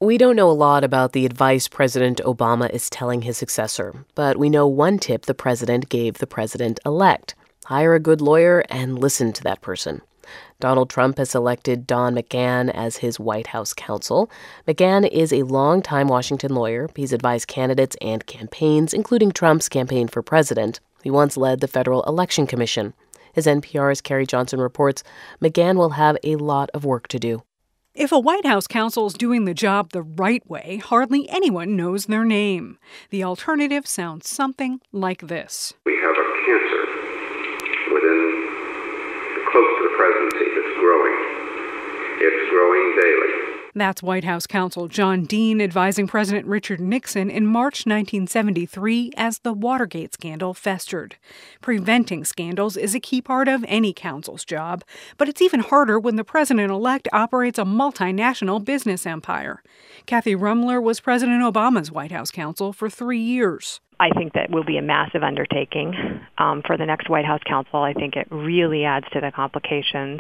We don't know a lot about the advice President Obama is telling his successor, but we know one tip the president gave the president-elect: hire a good lawyer and listen to that person. Donald Trump has selected Don McGahn as his White House counsel. McGahn is a longtime Washington lawyer. He's advised candidates and campaigns, including Trump's campaign for president. He once led the Federal Election Commission. As NPR's Carrie Johnson reports, McGahn will have a lot of work to do. If a White House counsel is doing the job the right way, hardly anyone knows their name. The alternative sounds something like this. We have a cancer close to the presidency that's growing. It's growing daily. That's White House counsel John Dean advising President Richard Nixon in March 1973 as the Watergate scandal festered. Preventing scandals is a key part of any counsel's job, but it's even harder when the president-elect operates a multinational business empire. Kathy Ruemmler was President Obama's White House counsel for 3 years. I think that will be a massive undertaking for the next White House counsel. I think it really adds to the complications.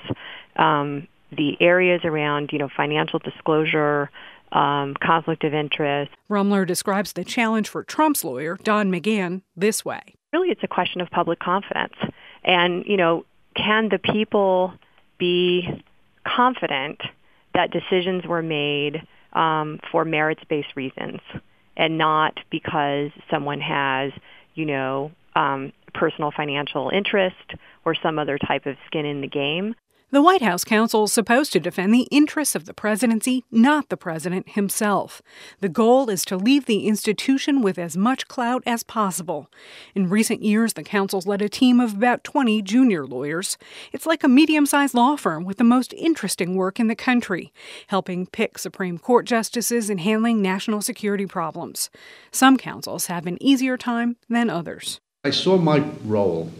The areas around, financial disclosure, conflict of interest. Ruemmler describes the challenge for Trump's lawyer, Don McGahn, this way. Really, it's a question of public confidence. And, can the people be confident that decisions were made for merits-based reasons and not because someone has, personal financial interest or some other type of skin in the game? The White House counsel is supposed to defend the interests of the presidency, not the president himself. The goal is to leave the institution with as much clout as possible. In recent years, the counsel's led a team of about 20 junior lawyers. It's like a medium-sized law firm with the most interesting work in the country, helping pick Supreme Court justices and handling national security problems. Some counsels have an easier time than others. I saw my role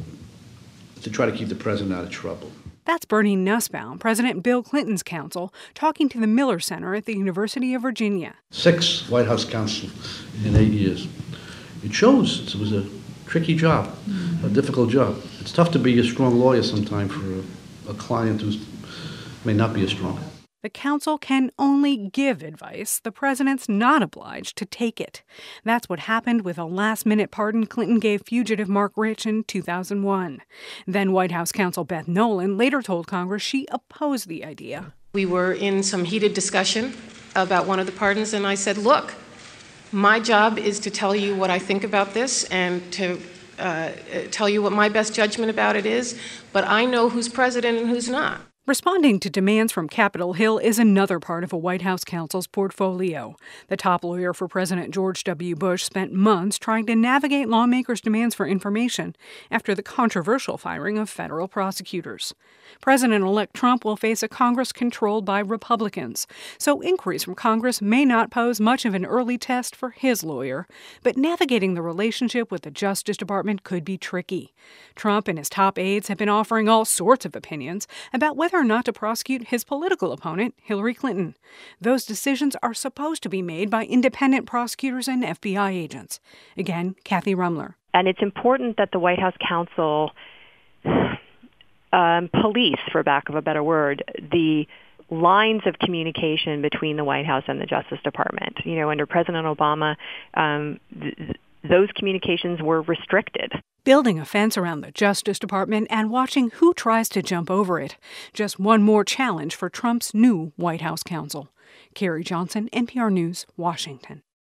to try to keep the president out of trouble. That's Bernie Nussbaum, President Bill Clinton's counsel, talking to the Miller Center at the University of Virginia. 6 White House counsel in 8 years. It shows it was a tricky job, a difficult job. It's tough to be a strong lawyer sometimes for a client who may not be as strong. The counsel can only give advice. The president's not obliged to take it. That's what happened with a last-minute pardon Clinton gave fugitive Mark Rich in 2001. Then White House counsel Beth Nolan later told Congress she opposed the idea. We were in some heated discussion about one of the pardons, and I said, look, my job is to tell you what I think about this and to tell you what my best judgment about it is, but I know who's president and who's not. Responding to demands from Capitol Hill is another part of a White House counsel's portfolio. The top lawyer for President George W. Bush spent months trying to navigate lawmakers' demands for information after the controversial firing of federal prosecutors. President-elect Trump will face a Congress controlled by Republicans, so inquiries from Congress may not pose much of an early test for his lawyer. But navigating the relationship with the Justice Department could be tricky. Trump and his top aides have been offering all sorts of opinions about whether or not to prosecute his political opponent, Hillary Clinton. Those decisions are supposed to be made by independent prosecutors and FBI agents. Again, Kathy Ruemmler. And it's important that the White House counsel police, for lack of a better word, the lines of communication between the White House and the Justice Department. Under President Obama, those communications were restricted. Building a fence around the Justice Department and watching who tries to jump over it. Just one more challenge for Trump's new White House counsel. Carrie Johnson, NPR News, Washington.